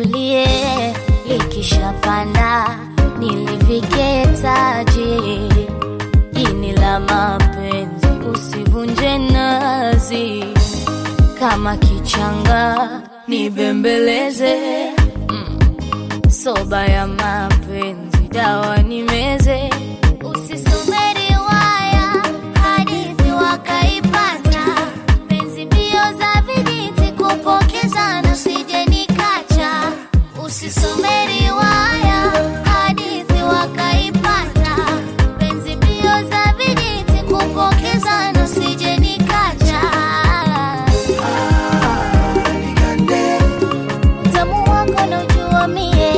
litulie, likishapanda nilivike taji. Ini la mapenzi usivunje nazi, kama kichanga nibembeleze. Soba ya mapenzi dawa nimeze. Usisome riwaya hadithi wakaipata, penzi mbio za vijiti kupokezana usije nikacha. Usisome riwaya hadithi wakaipata, penzi mbio za vijiti kupokezana usije nikacha. Nikande Utamu wako naujua mie,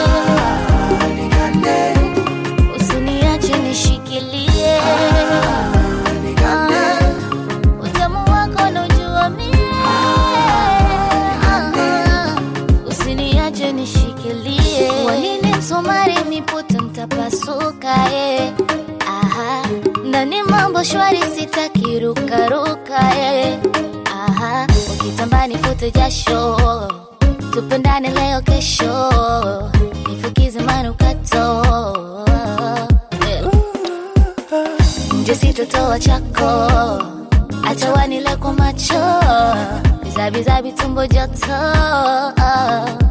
nikande usiniache nishikilie. Utamu wako naujua mie, usiniache nishikilie. Wanini msumari miputo mtapasuka ndani mambo shwari sitaki ruka ruka ukitambani fute jasho, tupendane leo kesho, nifukize manukato. Nje sitotoa chako, acha wanile kwa macho, bizabi tumbo joto.